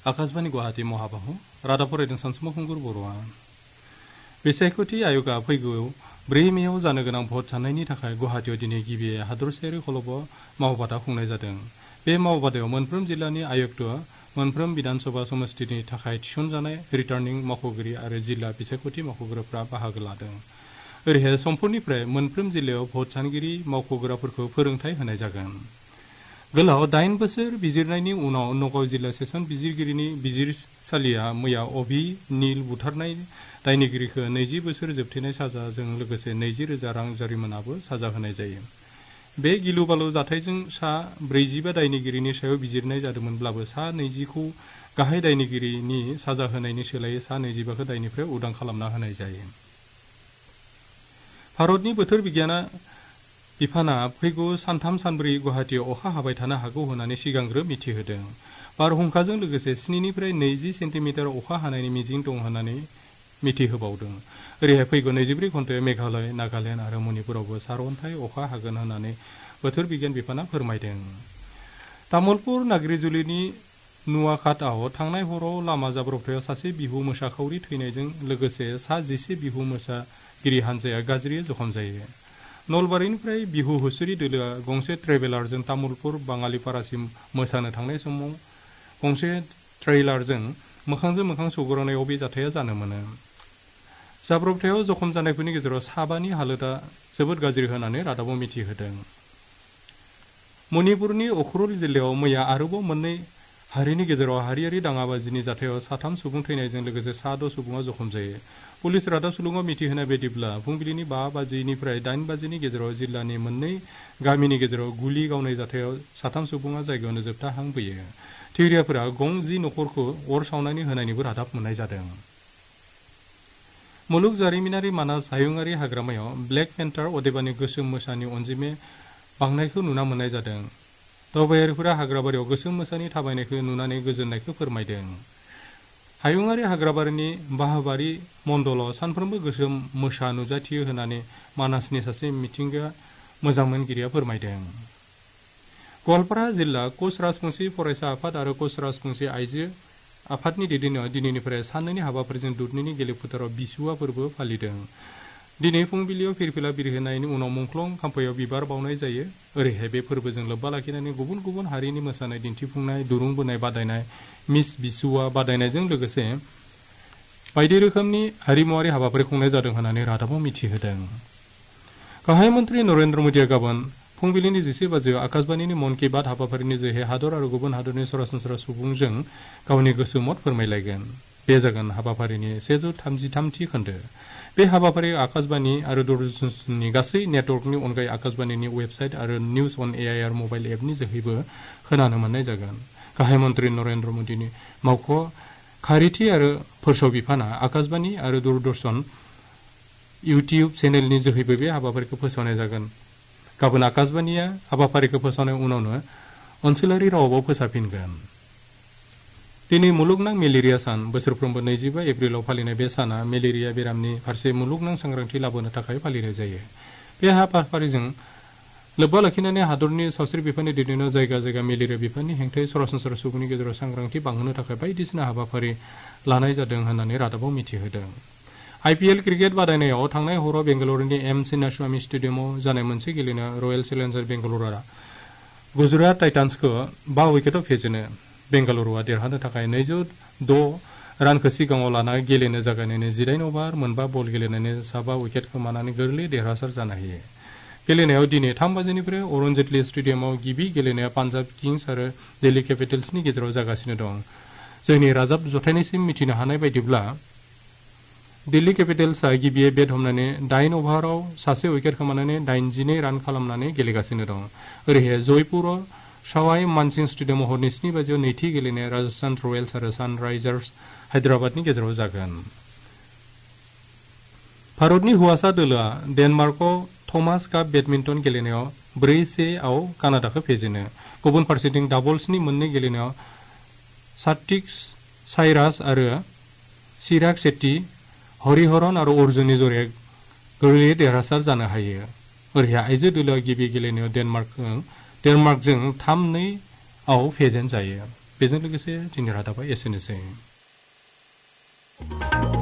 आकाशबाणी गुवाहाटी महाबाहु रादाब फरायदों सानसुमा खुंगुर बर'आ बिसायख'थि आय'गा फैगौ 4 मेआव जानो गोनां भट साननायनि थाखाय गुवाहाटीयाव दिनै गिबि हादरसायारि खलब मावबादा खुंनाय जादों। बे मावबादायाव मोनफ्रोम जिल्लानि आयुक्त मोनफ्रोम विधानसभा समष्टिनि थाखाय थिसनजानाय रिटार्निं मावख'गिरि आरो जिल्ला बिसायख'थि मावख'गिरिफ्रा बाहागो लादों। ओरैहाय समफोरनिफ्राय मोनफ्रोम जिल्लायाव भट सानगिरि मावख'गिरिफोरखौ फोरोंथाय होनाय जागोन। गोलाव 8 बोसोर बिजिरनायनि उनाव नगाव जिल्ला सेसन बिजिरगिरिनि बिजिरसालिया मैया अभि नील बुथारनाय दायनिगिरिखौ 20 बोसोर जोबथेनाय साजाजों लोगोसे 20,000 रां जारिमानाबो साजा होनाय जायो। बे गिलु बालु जाथायजों सा 45 दायनिगिरिनि सायाव बिजिरनाय जादोंमोनब्लाबो सा 20खौ गाहाय दायनिगिरिनि साजा होनायनि सोलायै सा 25खौ दायनिफ्राय उदां खालामना होनाय जायो। भारतनि बोथोर बिगियाना बिफाना फैगौ सानथाम सानब्रै गुवाहाटीयाव अखा हाबाय थानो हागौ होननानै सिगांग्रो मिथिहोदों। बारहुंखाजों लोगोसे 7 निफ्राय 20 सेन्टिमिटार अखा हानायनि मिजिं दं होननानै मिथिहोबावदों। ओरैहाय फैगौ 24 घन्टायाव मेघालय, नागालेण्ड आरो मणिपुरावबो सारअन्थाइ अखा हागोन होननानै बोथोर बिगियान बिफाना फोरमायदों। तामुलपुर नाग्रिजुलिनि नुवाखाटआव थांनाय हराव लामा जाब्रबथायाव सासे बिहु मोसाखावरि थैनायजों लोगोसे सा 11 बिहु मोसागिरि हान्जाया गाज्रि जखम जायो। नलबारिनिफ्राय बिहु हुसुरि दोलोआ गंसे ट्रेभेलारजों तामुलपुर बाङालिपारासिम मोसानो थांनाय समाव गंसे ट्रेलारजों मोखांजों मोखां सौग्रावनायाव बे जाथाया जानो मोनो। जाब्रबथायाव जखम जानायफोरनि गेजेराव साबानि हालोदा जोबोद गाज्रि होननानै रादाबाव मिथिहोदों। मणिपुरनि उखरुल जिल्लायाव मैया आरोबाव मोननै हारिनि गेजेराव हारियारि दाङाबाजिनि जाथायाव 3 सुबुं थैनायजों लोगोसे 6 सुबुङा जखम जायो। पुलिस रादाब सुलुङाव मिथिहोनाय बायदिब्ला फुंबिलिनि 5 बाजिनिफ्राय 8 बाजिनि गेजेराव जिल्लानि मोननै गामिनि गेजेराव गुलि गावनाय जाथायाव 3 सुबुङा जायगायावनो जोबथा हां बोयो। थिरियाफोरा गं 10 नखरखौ अर सावनानै होनायनिबो रादाब मोननाय जादों। मुलुग जारिमिनारि मानास हायुङारि हाग्रामायाव ब्लेक पेन्टार अदेबानि गोसोम मोसानि अनजिमाया बांनायखौ नुना मोननाय जादों। दावबायारिफोरा हाग्राबारियाव गोसोम मोसानि थाबायनायखौ नुनानै गोजोननायखौ फोरमायदों। हायुङारि हाग्राबारिनि बाहाबारि मण्डलाव सानफ्रोमबो गोसोम मोसा नुजाथियो होननानै मानासनि सासे मिथिंगा मोजां मोनगिरिया फोरमायदों। गवालपारा जिल्ला कच राजबंसि फरायसा आफाद आरो कच राजबंसि आइजो आफादनि दैदेननायाव दिनैनिफ्राय साननैनि हाबाफारिजों दुधनैनि गेले फोथाराव बिसुवा फोरबो फालिदों। दिनै फुंबिलियाव फिरफिला बिरहोनायनि उनाव मुंख्लं खाम्फायाव बिबार बावनाय जायो। ओरैहाय बे फोरबोजों लोब्बा लाखिनानै गुबुन गुबुन हारिनि मोसानाय दिन्थिफुंनाय, दुरुं बोनाय बादायनाय, मिस बिसुवा बादायनायजों लोगोसे बायदि रोखोमनि हारिमुवारि हाबाफारि खुंनाय जादों होननानै रादाबाव मिथिहोदों। गाहाय मन्त्रि नरेन्द्र मदिया गाबोन फुंबिलिनि 11 बाजियाव आकाशबाणीनि मन की बात हाबाफारिनि जोहै हादर आरो गुबुन हादरनि सरासनस्रा सुबुंजों गावनि गोसो मत फोरमायलायगोन। बे जागोन हाबाफारिनि 133थि खोन्दो। बे हाबाफारियाव आकाशबाणी आरो दूरदर्शननि गासै नेटवर्कनि अनगायै आकाशबाणीनि वेबसाइट आरो निउज अन AIR मबाइल एपनि जोहैबो खोनानो मोननाय जागोन। गाहाय मन्त्रि नरेन्द्र मदिनि मावख' खारिथि आरो फोसाव बिफाना आकाशबाणी आरो दूरदर्शन इउटिउब चेनेलनि जोहैबो बे हाबाफारिखौ फोसावनाय जागोन। गाबोन आकाशबाणीया हाबाफारिखौ फोसावनाय उनावनो ओनसोलारि रावाव फोसावफिनगोन। दिनै मुलुगनां मेलेरिया सान। बोसोरफ्रोमबो 25 एप्रिलाव फालिनाय बे साना मेलेरिया बेरामनि फारसे मुलुगनां सांग्रांथि लाबोनो थाखाय फालिनाय जायो। बे हाबाफारिजों लोब्बा लाखिनानै हादरनि सावस्रि बिफाननि दैदेननायाव जायगा जायगा मेलेरिया बिफाननि हेंथायै सरासनस्रा सुबुंनि गेजेराव सांग्रांथि बांहोनो थाखाय बायदिसिना हाबाफारि लानाय जादों होननानै रादाबाव मिथिहोदों। IPL क्रिकेट बादायनायाव थांनाय हराव बेंगालुरुनि M चिन्नास्वामी स्टेडियामाव जानाय मोनसे गेलेनायाव रयेल चेलेन्जार बेंगालुरुआ गुजरात टाइटान्सखौ 5 उइकेटआव फेजेनो। बेंगालुरुआ देरहानो थाखाय 206 रानखौ सिगाङाव लाना गेलेनो जागायनानै 18 अभार मोनबा बल गेलेनानै 7 उइकेट खोमानानै गोरलै देरहासार जानो हायो। गेलेनायाव दिनै 3 बाजिनिफ्राय अरुण जेटलि स्टेडियामाव गिबि गेलेनाया पान्जाब किंस आरो दिल्ली केपिटेल्सनि गेजेराव जागासिनो दं। जोंनि रादाब जथायनायसिम मिथिनो हानाय बायदिब्ला दिल्ली केपिटेल्सआ गिबियै बेट हमनानै 8 अभाराव सासे उइकेट खोमानानै 82 रान खालामनानै गेलेगासिनो दं। ओरैहाय जयपुराव सवाई मानसिं स्टेडियामाव हरनि 7 बाजियाव नैथि गेलेनाया राजस्थान रयेल्स आरो सानराइजार्स हायद्राबादनि गेजेराव जागोन। भारतनि हौवासा दोलोआ डेनमार्कआव थमास काप बेडमिन्टन गेलेनायाव 4-1 कानाडाखौ फेजेनो। गुबुन फारसेथिं डाबल्सनि मोननै गेलेनायाव सात्विक साइराज आरो चिराग शेट्टी, हरिहरन आरो अर्जुननि जराया गोरलैयै देरहासार जानो हायो। ओरैहाय आइजो दोलोआ गिबि गेलेनायाव डेनमार्कजों 3-2 फेजेन जायो। बेजों लोगोसे जोंनि रादाबा एसेनोसै।